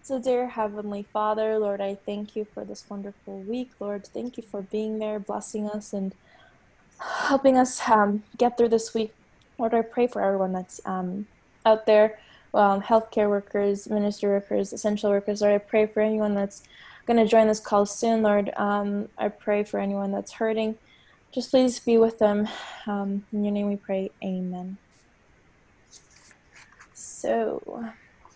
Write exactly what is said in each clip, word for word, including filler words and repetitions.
So dear Heavenly Father, Lord, I thank you for this wonderful week. Lord, thank you for being there, blessing us, and helping us um, get through this week. Lord, I pray for everyone that's um, out there, um, healthcare workers, ministry workers, essential workers. Lord, I pray for anyone that's going to join this call soon. Lord, um, I pray for anyone that's hurting. Just please be with them. Um, in your name we pray, amen. So...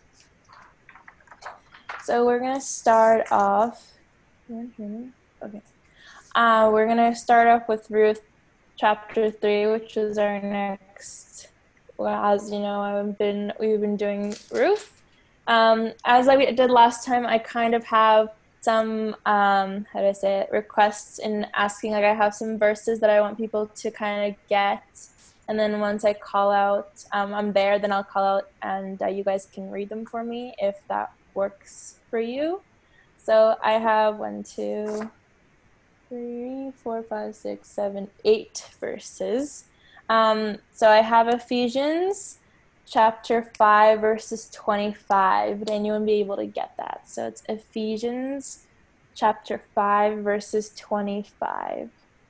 So we're going to start off, okay. Uh, we're going to start off with Ruth chapter three, which is our next, well, as you know, I've been, we've been doing Ruth. Um, as I did last time, I kind of have some, um, how do I say it, requests in asking, like I have some verses that I want people to kind of get. And then once I call out, um, I'm there, then I'll call out and uh, you guys can read them for me if that works for you. So I have one, two, three, four, five, six, seven, eight verses. Um, so I have Ephesians chapter five, verses twenty-five. Would anyone be able to get that? So it's Ephesians chapter five, verses twenty-five.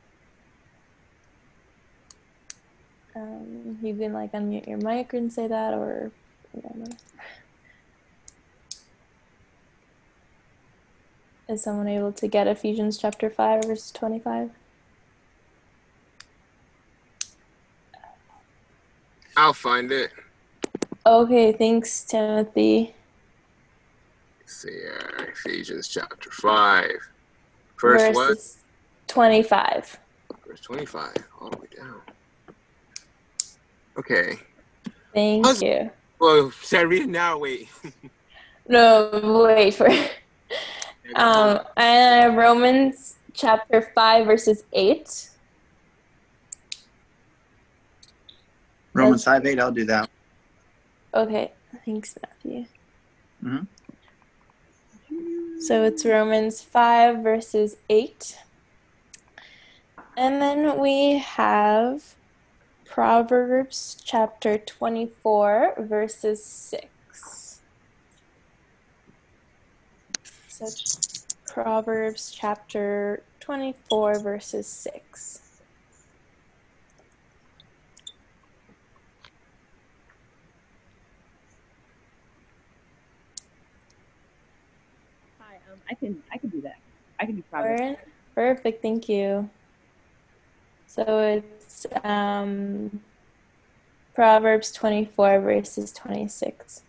Um, you can like unmute your mic and say that, or whatever. Is someone able to get Ephesians chapter five, verse twenty-five? I'll find it. Okay, thanks, Timothy. Let's see, uh, Ephesians chapter five. Verse Verses what? twenty-five. Verse twenty-five, all the way down. Okay. Thank How's, you. well, should I read it now? Wait. No, wait for it. Um, and Romans chapter five, verses eight. Romans five eight, I'll do that. Okay, thanks, Matthew. Mm-hmm. So it's Romans five, verses eight. And then we have Proverbs chapter twenty-four, verses six. So Proverbs chapter twenty-four, verses six. Hi, um, I can I can do that. I can do Proverbs. Perfect, thank you. So it's um, Proverbs twenty-four, verses twenty-six.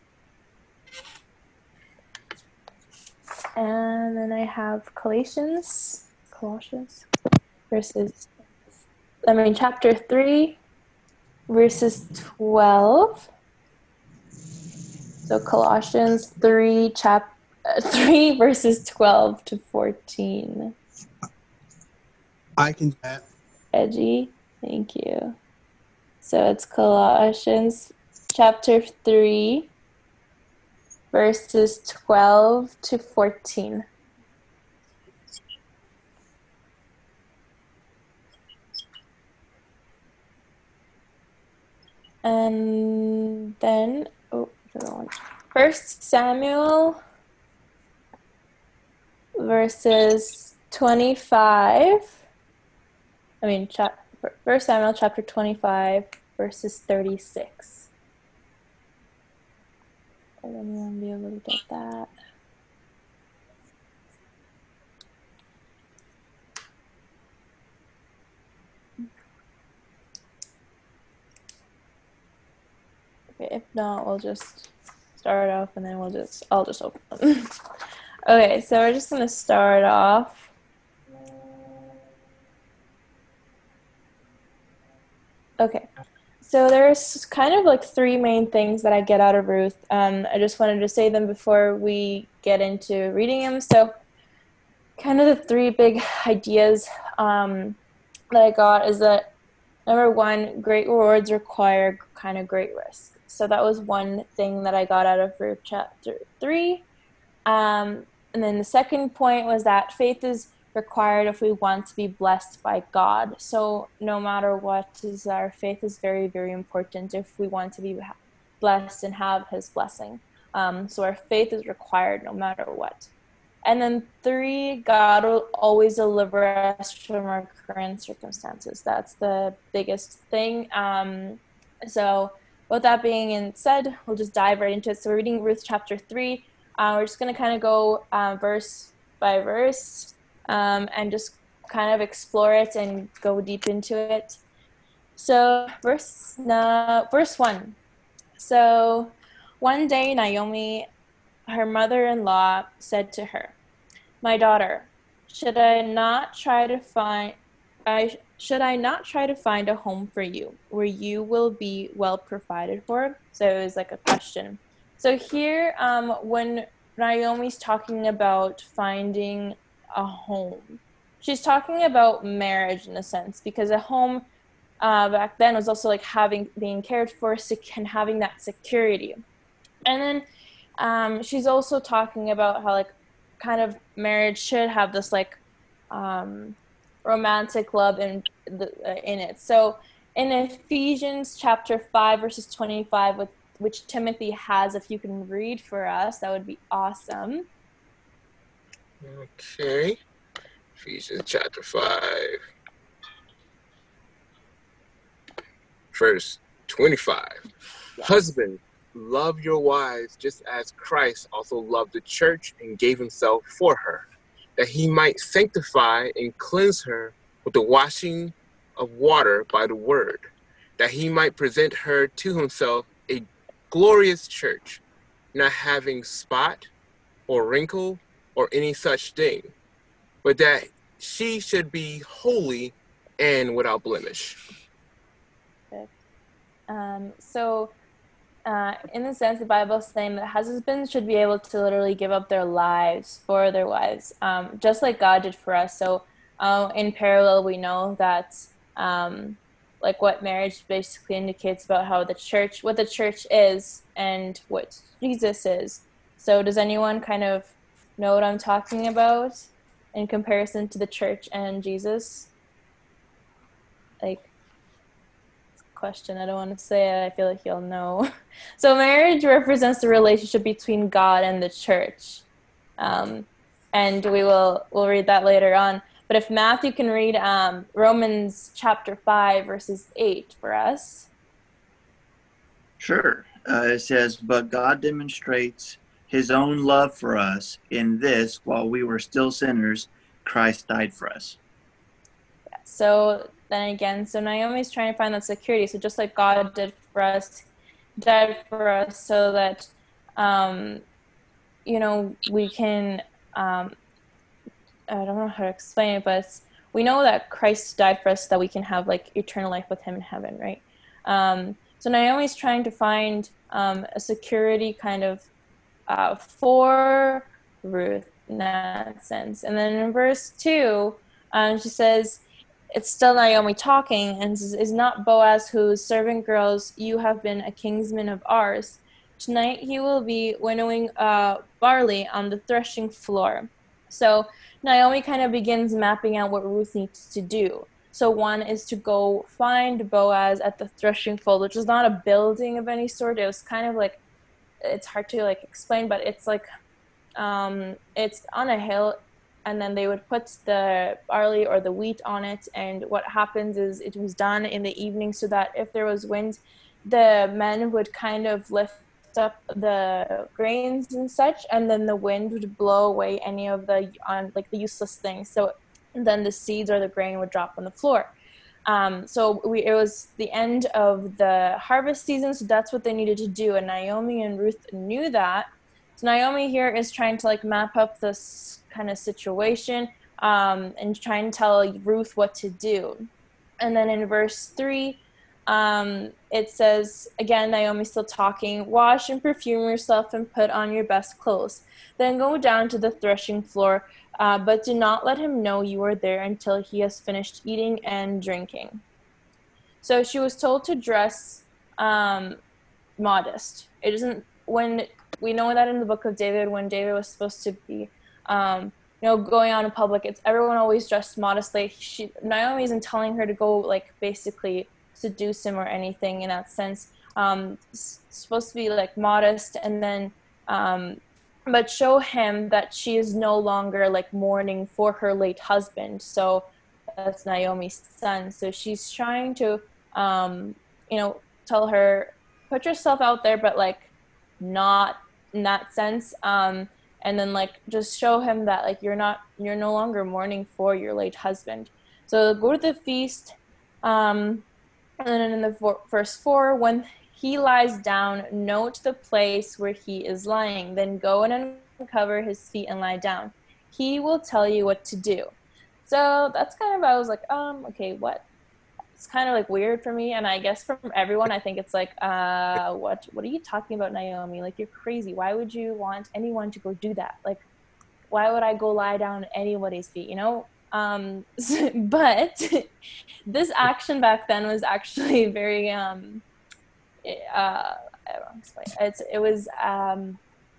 And then I have Colossians, Colossians, verses, I mean, chapter three, verses twelve. So Colossians three, chap, uh, three, verses twelve to fourteen. I can do that. Edgy, thank you. So it's Colossians chapter three, verses twelve to fourteen. And then, oh, First Samuel, verses twenty-five. I mean, chap, First Samuel chapter twenty-five, verses thirty-six. Would anyone be able to get that? Okay, if not, we'll just start off and then we'll just, I'll just open them. Okay, so we're just going to start off. Okay, so there's kind of like three main things that I get out of Ruth. Um, I just wanted to say them before we get into reading them. So kind of the three big ideas um, that I got is that, number one, great rewards require kind of great risk. So that was one thing that I got out of Ruth chapter three. Um, and then the second point was that faith is required if we want to be blessed by God. So no matter what, is our faith is very, very important if we want to be blessed and have his blessing. Um, so our faith is required no matter what. And then three, God will always deliver us from our current circumstances. That's the biggest thing. Um, so with that being said, we'll just dive right into it. So we're reading Ruth chapter three. Uh, we're just going to kind of go uh, verse by verse um, and just kind of explore it and go deep into it. So verse, uh, verse one. So one day Naomi, her mother-in-law, said to her, "My daughter, should I not try to find I should I not try to find a home for you where you will be well provided for?" So it was like a question. So here, um, when Naomi's talking about finding a home, she's talking about marriage in a sense, because a home uh, back then was also like having being cared for and having that security. And then um, she's also talking about how like kind of marriage should have this like um, romantic love in the, uh, in it. So in Ephesians chapter five verses twenty-five, with which Timothy has, if you can read for us, that would be awesome. Okay. Ephesians chapter five, verse twenty-five. Yes. Husband, love your wives just as Christ also loved the church and gave himself for her, that he might sanctify and cleanse her with the washing of water by the word, that he might present her to himself a glorious church, not having spot or wrinkle or any such thing, but that she should be holy and without blemish. Um, so uh, in the sense, the Bible is saying that husbands should be able to literally give up their lives for their wives, um, just like God did for us. So uh, in parallel, we know that um, like what marriage basically indicates about how the church, what the church is and what Jesus is. So does anyone kind of know what I'm talking about in comparison to the church and Jesus? Like, question. I don't want to say it. I feel like you'll know. So marriage represents the relationship between God and the church. Um, and we will we'll read that later on. But if Matthew can read um, Romans chapter five, verses eight for us. Sure. Uh, it says, "But God demonstrates his own love for us in this, while we were still sinners, Christ died for us." Yeah. So then again, so Naomi's trying to find that security. So just like God did for us, died for us so that, um, you know, we can, um, I don't know how to explain it, but we know that Christ died for us so that we can have like eternal life with him in heaven, right? Um, so Naomi's trying to find um, a security kind of uh, for Ruth in that sense. And then in verse two, um, she says, it's still Naomi talking, and says, "Is not Boaz, whose servant girls you have been a kinsman of ours? Tonight he will be winnowing uh, barley on the threshing floor." So Naomi kind of begins mapping out what Ruth needs to do. So one is to go find Boaz at the threshing floor, which is not a building of any sort. It was kind of like, it's hard to like explain, but it's like, um, it's on a hill, and then they would put the barley or the wheat on it. And what happens is it was done in the evening so that if there was wind, the men would kind of lift up the grains and such, and then the wind would blow away any of the on like the useless things. So then the seeds or the grain would drop on the floor. Um, so we, it was the end of the harvest season, so that's what they needed to do. And Naomi and Ruth knew that. So Naomi here is trying to like map up this kind of situation um, and trying to tell Ruth what to do. And then in verse three, um, it says, again, Naomi's still talking, "Wash and perfume yourself and put on your best clothes. Then go down to the threshing floor, uh, but do not let him know you are there until he has finished eating and drinking." So she was told to dress um, modest. It isn't when we know that in the book of David, when David was supposed to be, um, you know, going out in public, it's everyone always dressed modestly. She, Naomi isn't telling her to go like basically seduce him or anything in that sense. Um, it's supposed to be like modest, and then um, but show him that she is no longer like mourning for her late husband. So that's Naomi's son. So she's trying to, um, you know, tell her, put yourself out there, but like not in that sense. Um, and then like just show him that like you're not, you're no longer mourning for your late husband. So go to the feast. Um, and then in the for- verse four, when he lies down, note the place where he is lying. Then go and uncover his feet and lie down. He will tell you what to do. So that's kind of, I was like, um, okay, what? It's kind of like weird for me. And I guess from everyone, I think it's like, uh, what, what are you talking about, Naomi? Like, you're crazy. Why would you want anyone to go do that? Like, why would I go lie down at anybody's feet, you know? Um, but this action back then was actually very, um, uh, I don't know, explain. It's, it was um,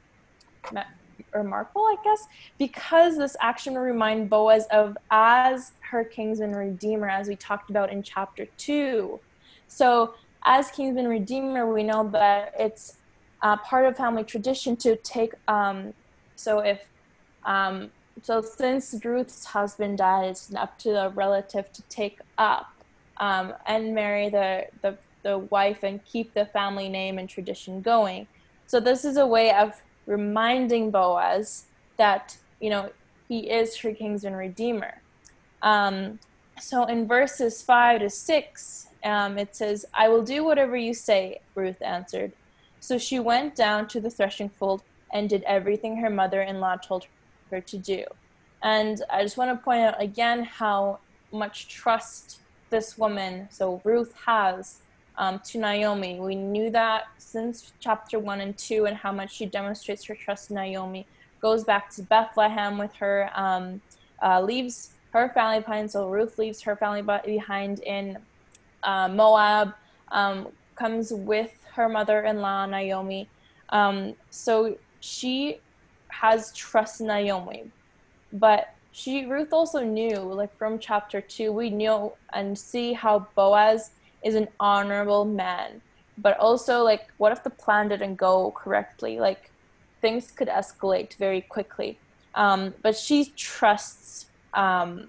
remarkable, I guess, because this action will remind Boaz of as her kinsman redeemer, as we talked about in chapter two. So as kinsman redeemer, we know that it's uh, part of family tradition to take, um, so if, um, so since Ruth's husband died, it's up to the relative to take up um, and marry the, the, the wife and keep the family name and tradition going. So this is a way of reminding Boaz that, you know, he is her kinsman redeemer. Um, so in verses five to six, um, it says, I will do whatever you say, Ruth answered. So she went down to the threshing floor and did everything her mother-in-law told her to do. And I just want to point out again how much trust this woman, so Ruth, has um, to Naomi. We knew that since chapter one and two, and how much she demonstrates her trust in Naomi. Goes back to Bethlehem with her, um, uh, leaves her family behind. So Ruth leaves her family behind in uh, Moab, um, comes with her mother-in-law, Naomi. Um, so she has trust in Naomi. But she, Ruth also knew, like from chapter two, we knew and see how Boaz is an honorable man. But also, like, what if the plan didn't go correctly? Like, things could escalate very quickly. Um, but she trusts um,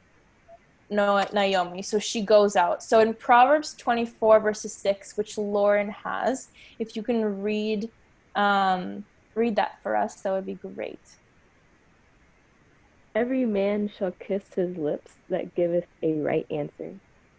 Naomi, so she goes out. So in Proverbs twenty-four, verses six, which Lauren has, if you can read um, read that for us, that would be great. Every man shall kiss his lips that giveth a right answer.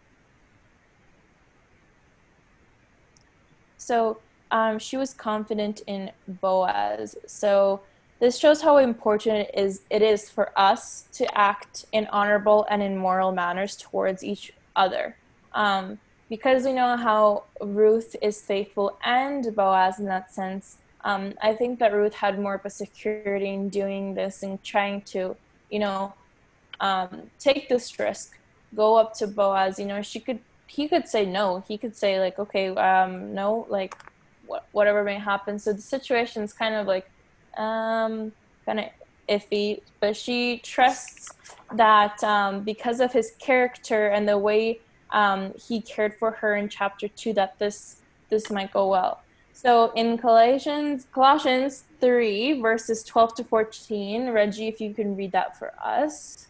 So um, she was confident in Boaz. So this shows how important it is, it is for us to act in honorable and in moral manners towards each other. Um, because we know how Ruth is faithful and Boaz in that sense, um, I think that Ruth had more of a security in doing this and trying to, you know, um, take this risk, go up to Boaz. You know, she could, he could say no. He could say like, okay, um, no, like wh- whatever may happen. So the situation is kind of like, um, kind of iffy, but she trusts that um, because of his character and the way um, he cared for her in chapter two, that this this might go well. So in Colossians, Colossians three, verses twelve to fourteen, Reggie, if you can read that for us.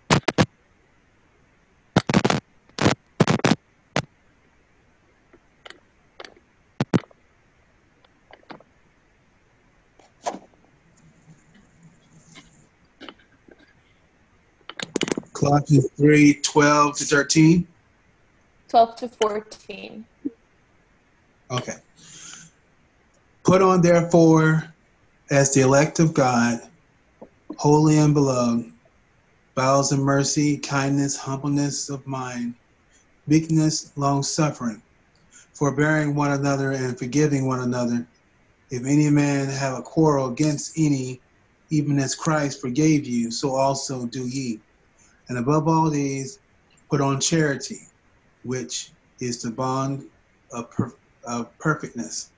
Colossians three, twelve to thirteen. twelve to fourteen. Okay. Put on, therefore, as the elect of God, holy and beloved, bowels of mercy, kindness, humbleness of mind, meekness, long-suffering, forbearing one another and forgiving one another. If any man have a quarrel against any, even as Christ forgave you, so also do ye. And above all these, put on charity, which is the bond of, per- of perfectness.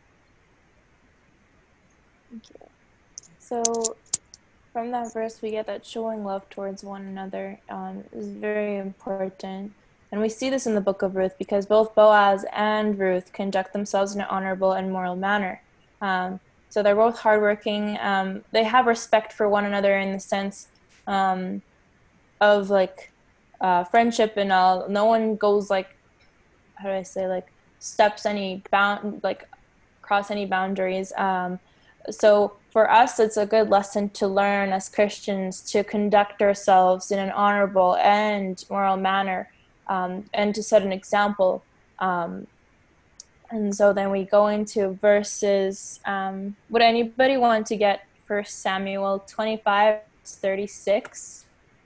Thank you. So from that verse, we get that showing love towards one another um, is very important. And we see this in the book of Ruth because both Boaz and Ruth conduct themselves in an honorable and moral manner. Um, So they're both hardworking. Um, they have respect for one another in the sense um, of like uh, friendship and all. No one goes like, how do I say, like steps any bound, like cross any boundaries. Um, so for us, it's a good lesson to learn as Christians to conduct ourselves in an honorable and moral manner, um, and to set an example. Um, and so then we go into verses. Um, would anybody want to get First Samuel twenty-five, thirty-six?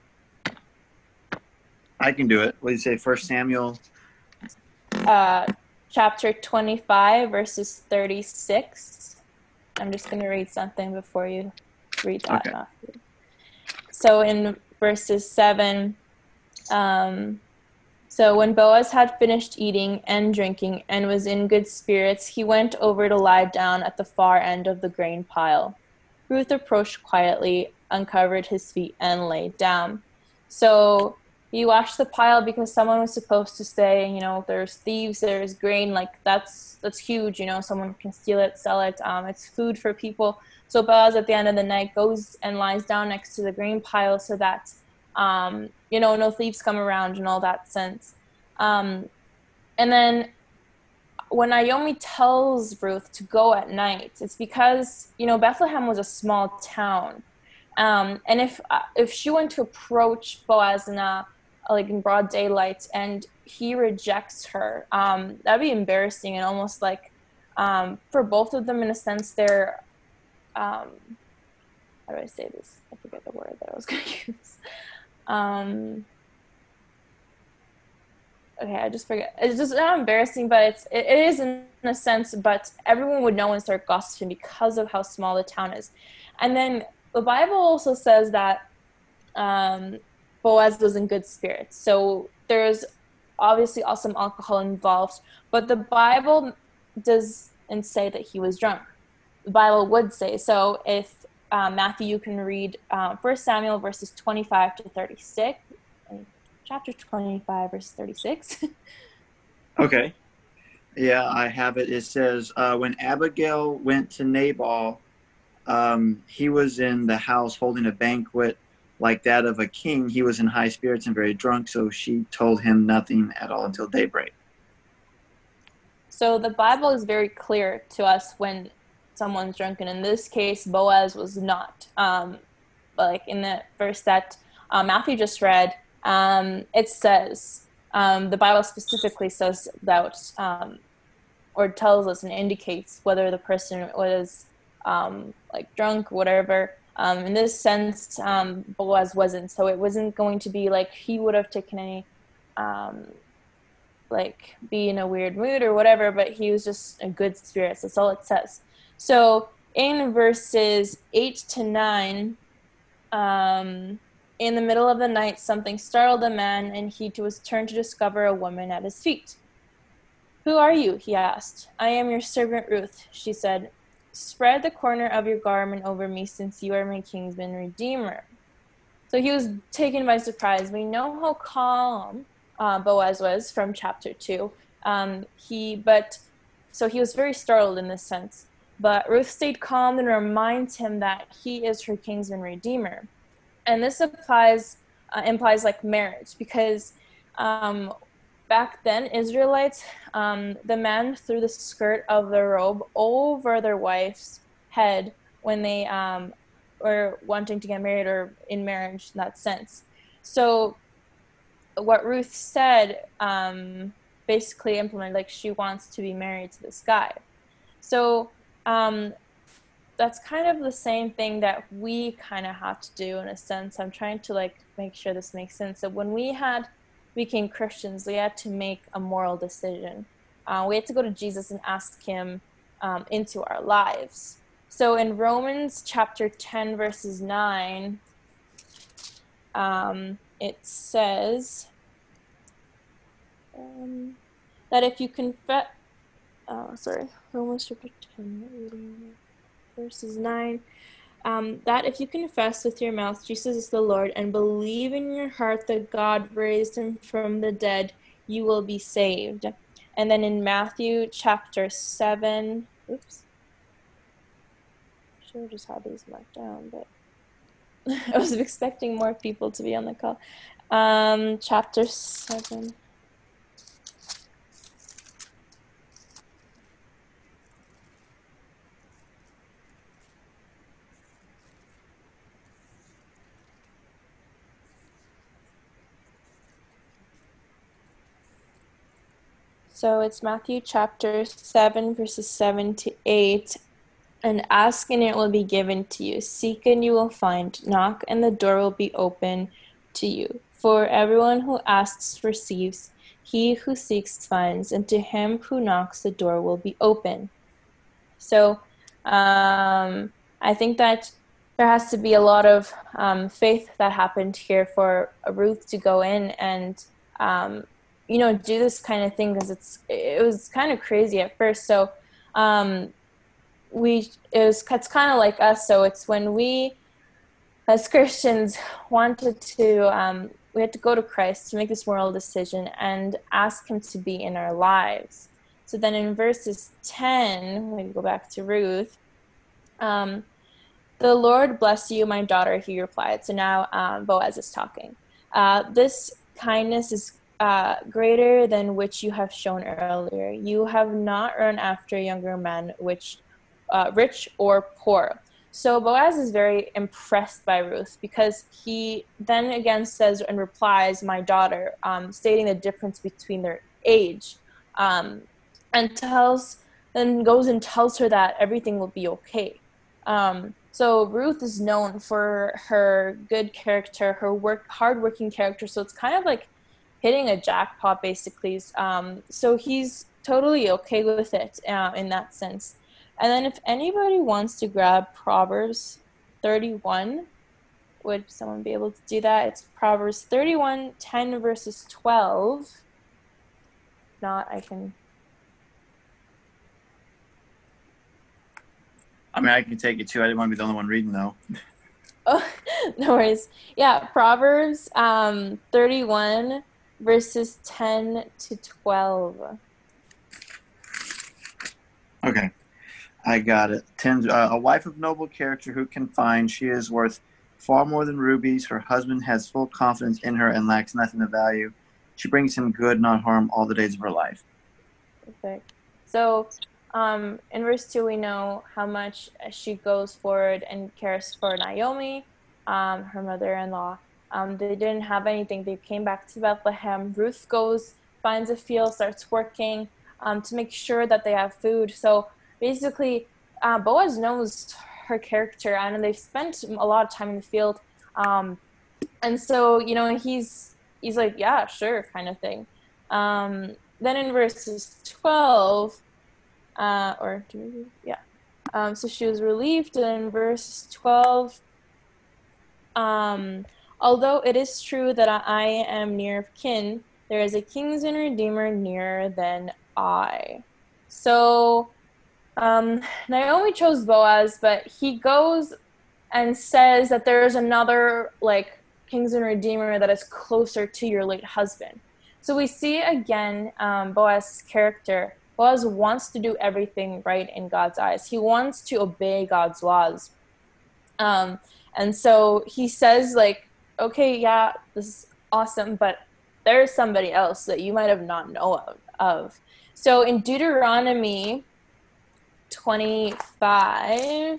I can do it. What do you say? First Samuel. Uh, chapter twenty-five, verses thirty-six. I'm just going to read something before you read that. Okay. So in verses seven, um, so when Boaz had finished eating and drinking and was in good spirits, he went over to lie down at the far end of the grain pile. Ruth approached quietly, uncovered his feet, and lay down. So he washed the pile because someone was supposed to stay. You know, there's thieves, there's grain, like that's that's huge. You know, someone can steal it, sell it. Um, it's food for people. So Boaz at the end of the night goes and lies down next to the grain pile so that, um, you know, no thieves come around and all that sense. Um, and then when Naomi tells Ruth to go at night, it's because, you know, Bethlehem was a small town. Um, and if uh, if she went to approach Boaz in a, like in broad daylight and he rejects her, um, that'd be embarrassing and almost like um, for both of them in a sense they're, um, how do I say this? I forget the word that I was going to use. Um, okay, I just forget. It's just not embarrassing, but it's it, it is in a sense. But everyone would know and start gossiping because of how small the town is. And then the Bible also says that um, Boaz was in good spirits. So there's obviously also some alcohol involved, but the Bible doesn't say that he was drunk. The Bible would say so. If um, Matthew, you can read uh, First Samuel verses twenty-five to thirty-six. Chapter twenty-five, verse thirty-six. Okay. Yeah, I have it. It says, uh, when Abigail went to Nabal, um, he was in the house holding a banquet like that of a king. He was in high spirits and very drunk, so she told him nothing at all until daybreak. So the Bible is very clear to us when someone's drunk, and in this case, Boaz was not. Um, like in the verse that uh, Matthew just read, Um, it says, um, the Bible specifically says that, um, or tells us and indicates whether the person was um, like drunk, whatever. Um, in this sense, um, Boaz wasn't. So it wasn't going to be like he would have taken any, um, like be in a weird mood or whatever, but he was just in good spirits. That's all it says. So in verses eight to nine, um, in the middle of the night, something startled the man, and he was turned to discover a woman at his feet. "Who are you?" he asked. "I am your servant Ruth," she said. "Spread the corner of your garment over me, since you are my kinsman redeemer." So he was taken by surprise. We know how calm uh, Boaz was from chapter two. Um, he, but so he was very startled in this sense. But Ruth stayed calm and reminds him that he is her kinsman redeemer. And this applies, uh, implies like marriage, because um, back then, Israelites, um, the man threw the skirt of their robe over their wife's head when they um, were wanting to get married or in marriage in that sense. So what Ruth said um, basically implemented, like she wants to be married to this guy. So um, that's kind of the same thing that we kind of have to do in a sense. I'm trying to like make sure this makes sense. So when we had became Christians, we had to make a moral decision. Uh, we had to go to Jesus and ask him um, into our lives. So in Romans chapter ten, verses nine, um, it says um, that if you confess, oh, sorry, Romans chapter ten, verses nine, um, that if you confess with your mouth Jesus is the Lord and believe in your heart that God raised him from the dead, you will be saved. And then in Matthew chapter seven, oops, should have just had these marked down, but I was expecting more people to be on the call. Um, chapter seven. So it's Matthew chapter seven, verses seven to eight. And ask and it will be given to you. Seek and you will find. Knock and the door will be open to you. For everyone who asks receives. He who seeks finds. And to him who knocks the door will be open. So um, I think that there has to be a lot of um, faith that happened here for Ruth to go in and um, you know, do this kind of thing, because it's it was kind of crazy at first. So um, we it was it's kind of like us. So it's when we as Christians wanted to um, we had to go to Christ to make this moral decision and ask him to be in our lives. So then in verses ten, when we go back to Ruth, um, the Lord bless you, my daughter, he replied. So now um, Boaz is talking. Uh, this kindness is Uh, greater than which you have shown earlier. You have not run after younger men, which uh, rich or poor. So Boaz is very impressed by Ruth, because he then again says and replies, my daughter, um, stating the difference between their age, um, and tells, then goes and tells her that everything will be okay. Um, so Ruth is known for her good character, her work, hardworking character. So it's kind of like hitting a jackpot, basically. Um, so he's totally okay with it uh, in that sense. And then if anybody wants to grab Proverbs thirty-one, would someone be able to do that? It's Proverbs thirty-one, ten verses twelve. If not, I can. I mean, I can take it too. I didn't want to be the only one reading, though. Oh, no worries. Yeah, Proverbs um, thirty-one, verses ten to twelve. Okay, I got it. Ten, uh, a wife of noble character who can find. She is worth far more than rubies. Her husband has full confidence in her and lacks nothing of value. She brings him good, not harm, all the days of her life. Perfect. So um, in verse two, we know how much she goes forward and cares for Naomi, um, her mother-in-law. Um, they didn't have anything. They came back to Bethlehem. Ruth goes, finds a field, starts working um, to make sure that they have food. So basically, uh, Boaz knows her character, and they've spent a lot of time in the field. Um, and so, you know, he's he's like, yeah, sure, kind of thing. Um, then in verses twelve, uh, or yeah, um, so she was relieved. And in verse twelve, um, although it is true that I am near of kin, there is a kinsman redeemer nearer than I. So um, Naomi chose Boaz, but he goes and says that there is another like kinsman redeemer that is closer to your late husband. So we see again um, Boaz's character. Boaz wants to do everything right in God's eyes. He wants to obey God's laws. Um, and so he says, like, okay, yeah, this is awesome, but there's somebody else that you might have not known of. of. So in Deuteronomy twenty-five,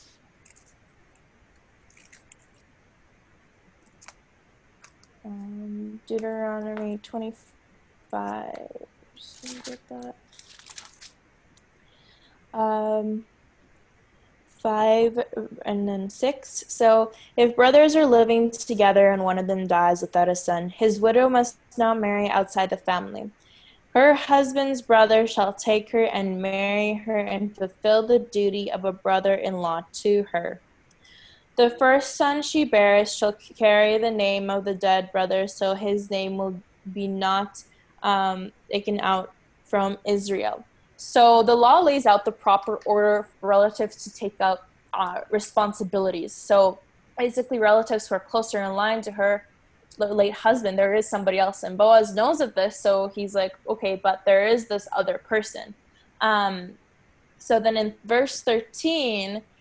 um, Deuteronomy twenty-five, just get that. Um, five and then six. So if brothers are living together and one of them dies without a son, his widow must not marry outside the family. Her husband's brother shall take her and marry her and fulfill the duty of a brother-in-law to her. The first son she bears shall carry the name of the dead brother, so his name will be not um, taken out from Israel. So the law lays out the proper order for relatives to take out uh, responsibilities. So basically relatives who are closer in line to her late husband, there is somebody else. And Boaz knows of this, so he's like, okay, but there is this other person. Um, so then in verse thirteen,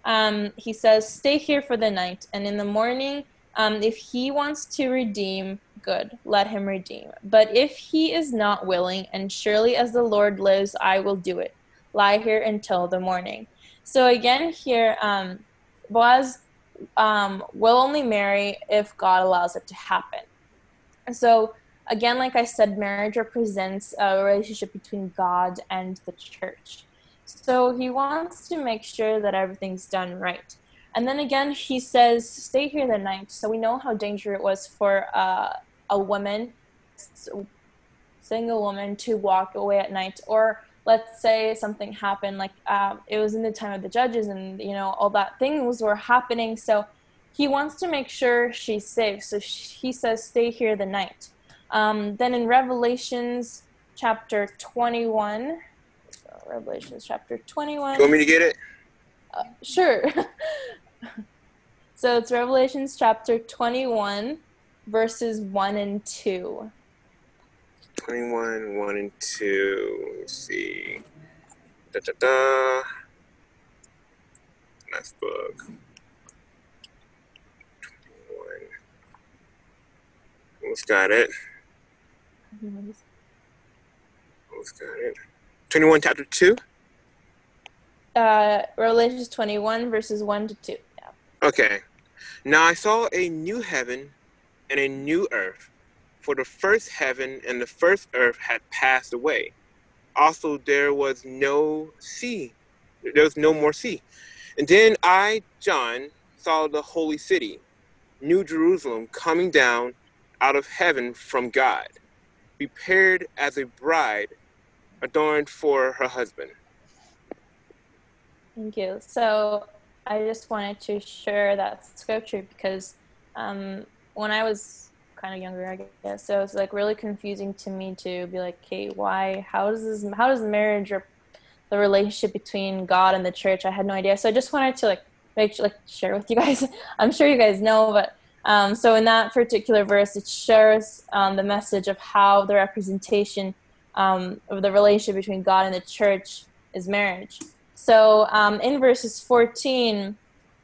um, he says, stay here for the night, and in the morning, um, if he wants to redeem, good, let him redeem. But if he is not willing, and surely as the Lord lives, I will do it. Lie here until the morning. So again here, um, Boaz um, will only marry if God allows it to happen. So again, like I said, marriage represents a relationship between God and the church. So he wants to make sure that everything's done right. And then again, he says, stay here the night. So we know how dangerous it was for uh, a woman, single woman, to walk away at night. Or let's say something happened, like um, it was in the time of the judges and, you know, all that things were happening. So he wants to make sure she's safe. So he says, stay here the night. Um, then in Revelations chapter twenty-one, so Revelations chapter twenty-one. You want me to get it? Uh, sure. So it's Revelations chapter twenty-one, verses one and two. twenty-one, one and two. Let me see. Da da da. Nice book. twenty-one. Almost got it. Almost got it. twenty-one, chapter two? Uh, Revelations twenty-one, verses one to two. Yeah. Okay. Now I saw a new heaven and a new earth, for the first heaven and the first earth had passed away. Also there was no sea. There was no more sea. And then I, John, saw the holy city, New Jerusalem, coming down out of heaven from God, prepared as a bride adorned for her husband. Thank you. So I just wanted to share that scripture because um, when I was kind of younger, I guess, so it was like really confusing to me to be like, okay, why, how does this, how does marriage or the relationship between God and the church? I had no idea. So I just wanted to like make like share with you guys. I'm sure you guys know, but um, so in that particular verse, it shares um, the message of how the representation um, of the relationship between God and the church is marriage. So um, in verses fourteen,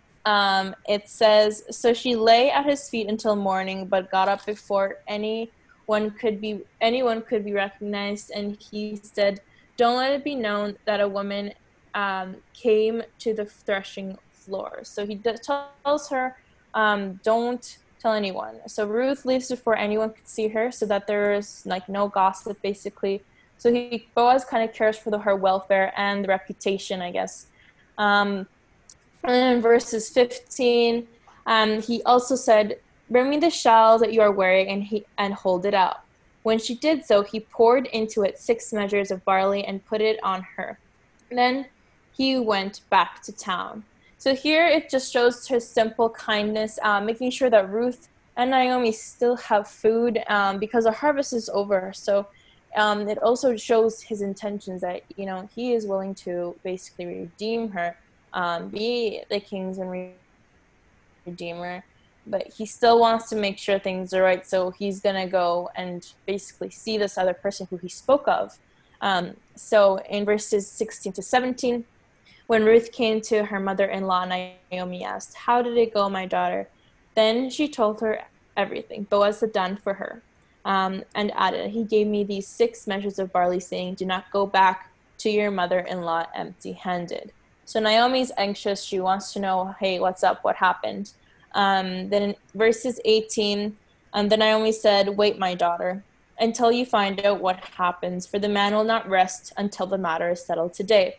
um, it says, so she lay at his feet until morning, but got up before anyone could be anyone could be recognized. And he said, don't let it be known that a woman um, came to the threshing floor. So he d- tells her, um, don't tell anyone. So Ruth leaves before anyone could see her, so that there's like no gossip, basically. So he Boaz kind of cares for the, her welfare and the reputation, I guess. Um, and then in verses fifteen, um, he also said, bring me the shawl that you are wearing and, he, and hold it out. When she did so, he poured into it six measures of barley and put it on her. Then he went back to town. So here it just shows his simple kindness, uh, making sure that Ruth and Naomi still have food um, because the harvest is over. So um, it also shows his intentions that, you know, he is willing to basically redeem her, um, be the king's and redeemer, but he still wants to make sure things are right. So he's going to go and basically see this other person who he spoke of. Um, so in verses sixteen to seventeen, when Ruth came to her mother-in-law, Naomi asked, how did it go, my daughter? Then she told her everything Boaz had done for her, um, and added, he gave me these six measures of barley, saying, do not go back to your mother-in-law empty-handed. So Naomi's anxious. She wants to know, hey, what's up? What happened? Um, then in verses eighteen, um, then Naomi said, wait, my daughter, until you find out what happens, for the man will not rest until the matter is settled today.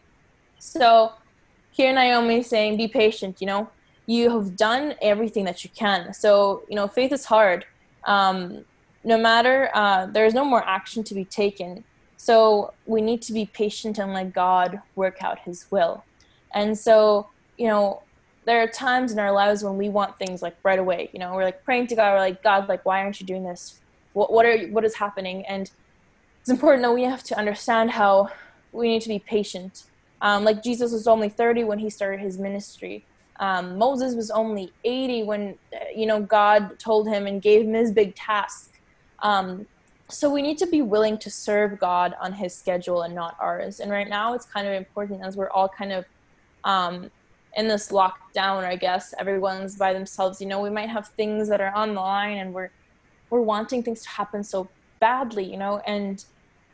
So here Naomi is saying, be patient, you know, you have done everything that you can. So, you know, faith is hard. Um, no matter, uh, there's no more action to be taken. So we need to be patient and let God work out his will. And so, you know, there are times in our lives when we want things like right away, you know, we're like praying to God, we're like, God, like, why aren't you doing this? What, what are, what is happening? And it's important that we have to understand how we need to be patient. Um, like Jesus was only thirty when he started his ministry. Um, Moses was only eighty when, you know, God told him and gave him his big task. Um, so we need to be willing to serve God on his schedule and not ours. And right now it's kind of important as we're all kind of um, in this lockdown, I guess everyone's by themselves. You know, we might have things that are on the line, and we're we're wanting things to happen so badly, you know, and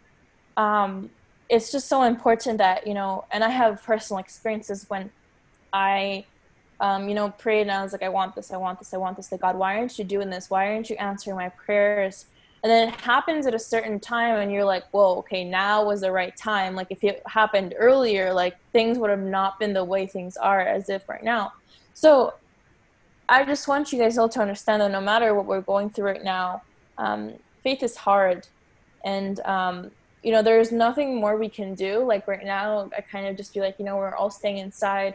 um, it's just so important that, you know, and I have personal experiences when I, um, you know, prayed and I was like, I want this, I want this, I want this. Like, God, why aren't you doing this? Why aren't you answering my prayers? And then it happens at a certain time and you're like, whoa, okay, now was the right time. Like if it happened earlier, like things would have not been the way things are as if right now. So I just want you guys all to understand that no matter what we're going through right now, um, faith is hard. And, um, you know, there's nothing more we can do. Like right now, I kind of just feel like, you know, we're all staying inside,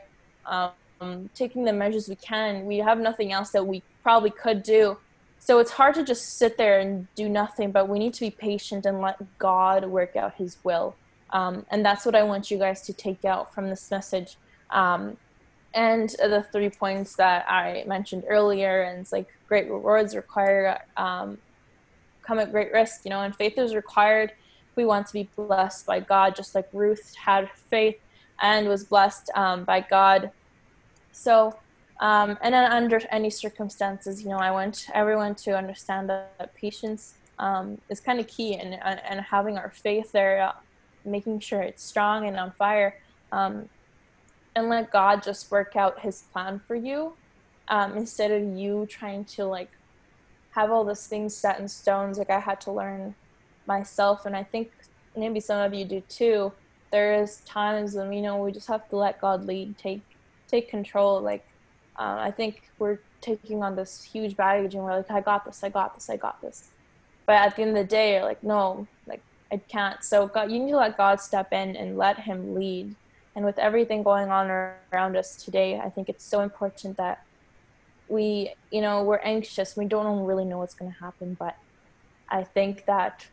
um, taking the measures we can. We have nothing else that we probably could do. So it's hard to just sit there and do nothing, but we need to be patient and let God work out his will. Um, and that's what I want you guys to take out from this message. Um, and the three points that I mentioned earlier, and it's like great rewards require, um, come at great risk, you know, and faith is required if we want to be blessed by God, just like Ruth had faith and was blessed um, by God. So, Um, and then under any circumstances, you know, I want everyone to understand that, that patience um, is kind of key, and, and and having our faith there, uh, making sure it's strong and on fire, um, and let God just work out his plan for you, um, instead of you trying to like have all those things set in stones. Like I had to learn myself, and I think maybe some of you do too. There is times when, you know, we just have to let God lead, take take control, like. Um, I think we're taking on this huge baggage and we're like, I got this, I got this, I got this. But at the end of the day, you're like, no, like I can't. So God, you need to let God step in and let him lead. And with everything going on around us today, I think it's so important that we, you know, we're anxious. We don't really know what's going to happen. But I think that,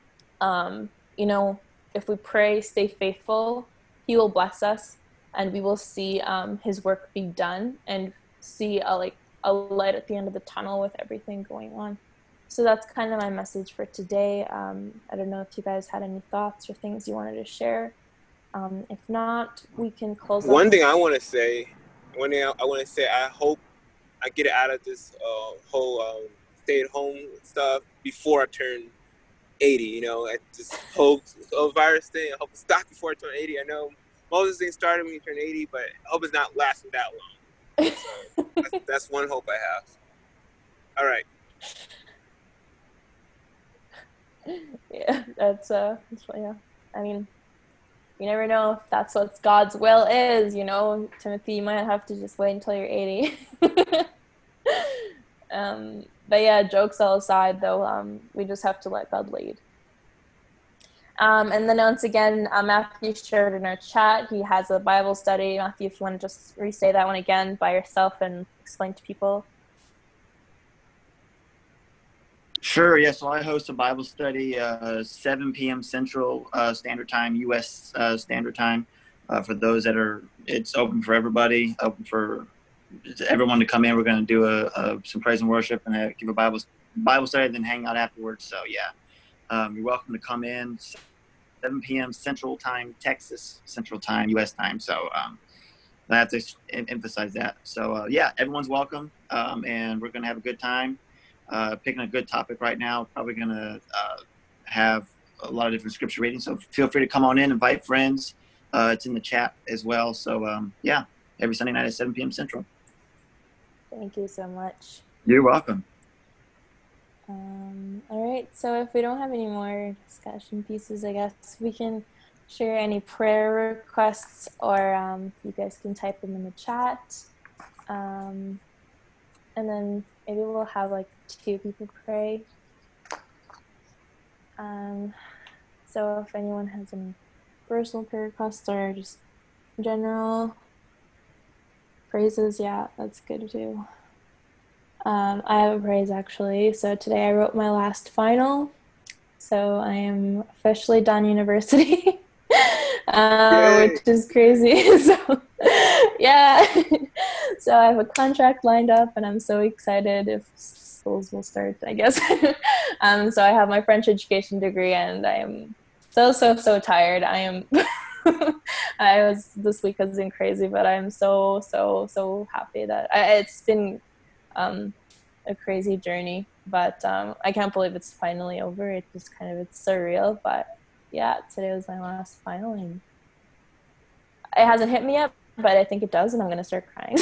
um, you know, if we pray, stay faithful, he will bless us. And we will see um, his work be done and see a, like a light at the end of the tunnel with everything going on. So that's kind of my message for today. Um, I don't know if you guys had any thoughts or things you wanted to share. Um, if not, we can close. One thing I want to say, one thing I, I want to say, I hope I get out of this uh, whole um, stay-at-home stuff before I turn eighty. You know, I just hope the virus thing. I hope it stops before I turn eighty. I know. Most of this thing started when you turn eighty, but I hope it's not lasting that long. So that's, that's one hope I have. All right. Yeah, that's uh, that's, yeah. I mean, you never know if that's what God's will is. You know, Timothy, you might have to just wait until you're eighty. um, but yeah, jokes all aside, though, um, we just have to let God lead. Um, and then once again, uh, Matthew shared in our chat, he has a Bible study. Matthew, if you want to just re-say that one again by yourself and explain to people. Sure, yeah, so I host a Bible study, uh, seven p.m. Central uh, Standard Time, U S uh, Standard Time. Uh, for those that are, it's open for everybody, open for everyone to come in. We're going to do a, a, some praise and worship and uh, give a Bible, Bible study, then hang out afterwards. So, yeah. Um, you're welcome to come in, seven p.m. Central Time, Texas Central Time, U S time. So um, I have to emphasize that. So uh, yeah, everyone's welcome, um, and we're gonna have a good time. Uh, picking a good topic right now. Probably gonna uh, have a lot of different scripture readings. So feel free to come on in, invite friends. Uh, it's in the chat as well. So um, yeah, every Sunday night at seven p.m. Central. Thank you so much. You're welcome. Um, all right, so if we don't have any more discussion pieces, I guess we can share any prayer requests, or um, you guys can type them in the chat. Um, and then maybe we'll have like two people pray. Um, so if anyone has any personal prayer requests or just general praises, yeah, that's good too. Um, I have a praise actually. So today I wrote my last final. So I am officially done university, uh, which is crazy. So yeah, so I have a contract lined up and I'm so excited if schools will start, I guess. um, so I have my French education degree and I am so, so, so tired. I am I was, this week has been crazy, but I'm so, so, so happy that I, it's been um, a crazy journey, but um, I can't believe it's finally over. It just kind of, it's surreal, but yeah, today was my last final, and it hasn't hit me yet, but I think it does, and I'm going to start crying.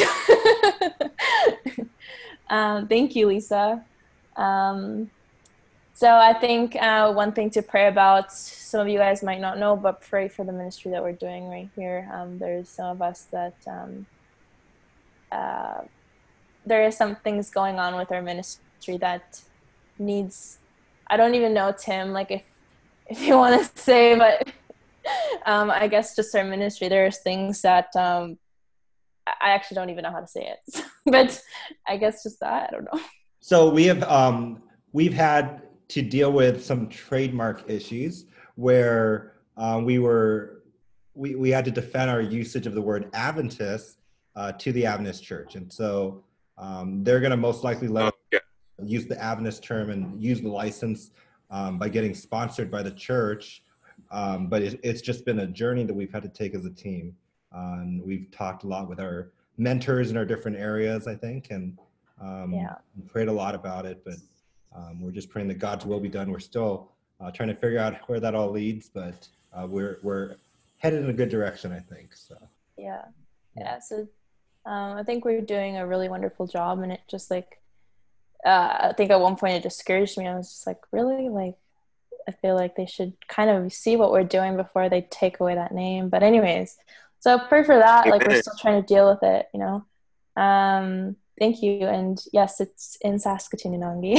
um, thank you, Lisa. Um, So I think uh, one thing to pray about, some of you guys might not know, but pray for the ministry that we're doing right here. Um, there's some of us that um, uh, there are some things going on with our ministry that needs, I don't even know, Tim, like if, if you want to say, but um, I guess just our ministry, there's things that um, I actually don't even know how to say it, but I guess just that, I don't know. So we have, um, we've had to deal with some trademark issues where uh, we were, we, we had to defend our usage of the word Adventist uh, to the Adventist Church. And so um, they're going to most likely let us yeah. use the Adventist term and use the license um, by getting sponsored by the church. Um, but it, it's just been a journey that we've had to take as a team. Uh, and we've talked a lot with our mentors in our different areas, I think, and um, yeah. we prayed a lot about it, but Um, we're just praying that God's will be done. We're still uh, trying to figure out where that all leads, but uh, we're we're headed in a good direction, I think. So yeah, yeah. So um, I think we're doing a really wonderful job, and it just like uh, I think at one point it discouraged me. I was just like, really, like I feel like they should kind of see what we're doing before they take away that name. But anyways, so pray for that. Like we're still trying to deal with it, you know. Um, Thank you. And yes, it's in Saskatoon, Inangi.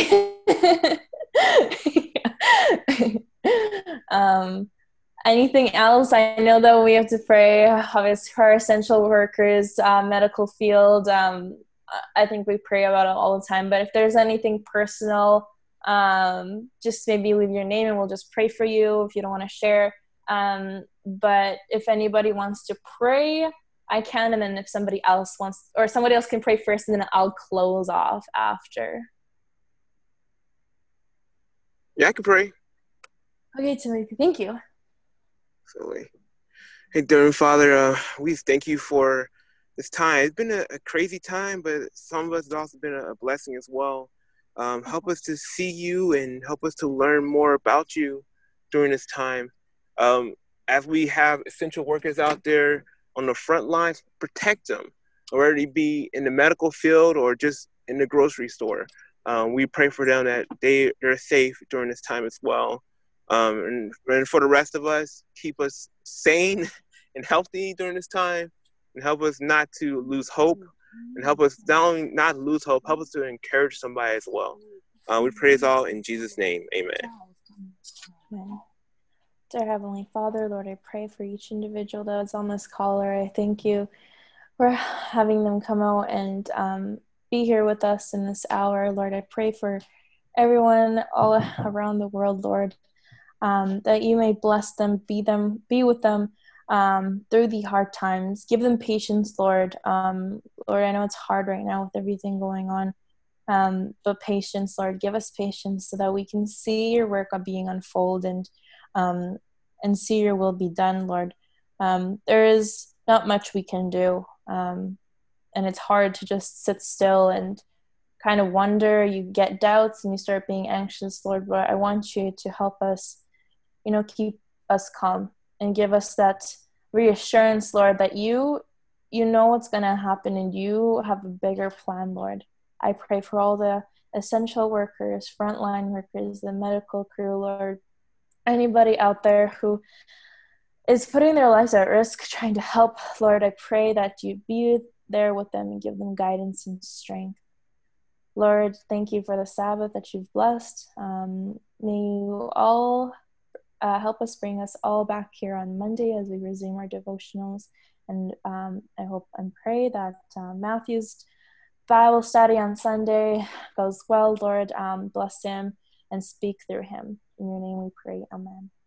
um, anything else? I know that we have to pray obviously for our essential workers, uh, medical field. Um, I think we pray about it all the time. But if there's anything personal, um, just maybe leave your name and we'll just pray for you if you don't want to share. Um, but if anybody wants to pray, I can, and then if somebody else wants, or somebody else can pray first, and then I'll close off after. Yeah, I can pray. Okay, Timothy, thank you. So, hey, dear Father, uh, we thank you for this time. It's been a, a crazy time, but some of us it's also been a, a blessing as well. Um, help us to see you and help us to learn more about you during this time. Um, as we have essential workers out there on the front lines, protect them, whether it be in the medical field or just in the grocery store. Um, we pray for them that they, they're safe during this time as well. Um, and, and for the rest of us, keep us sane and healthy during this time, and help us not to lose hope, and help us not only not lose hope, help us to encourage somebody as well. Uh, we pray this all in Jesus' name. Amen. Amen. Dear Heavenly Father, Lord, I pray for each individual that's on this call. Lord, I thank you for having them come out and um, be here with us in this hour. Lord, I pray for everyone all around the world, Lord, um, that you may bless them, be them, be with them um, through the hard times. Give them patience, Lord. Um, Lord, I know it's hard right now with everything going on, um, but patience, Lord, give us patience so that we can see your work being unfold and um, and see your will be done, Lord. Um, there is not much we can do, um, and it's hard to just sit still and kind of wonder. You get doubts and you start being anxious, Lord, but I want you to help us, you know, keep us calm and give us that reassurance, Lord, that you you know what's going to happen and you have a bigger plan, Lord. I pray for all the essential workers, frontline workers, the medical crew, Lord, anybody out there who is putting their lives at risk trying to help, Lord, I pray that you be there with them and give them guidance and strength. Lord, thank you for the Sabbath that you've blessed. Um, may you all uh, help us bring us all back here on Monday as we resume our devotionals. And um, I hope and pray that uh, Matthew's Bible study on Sunday goes well, Lord. Um, bless him and speak through him. In your name we pray. Amen.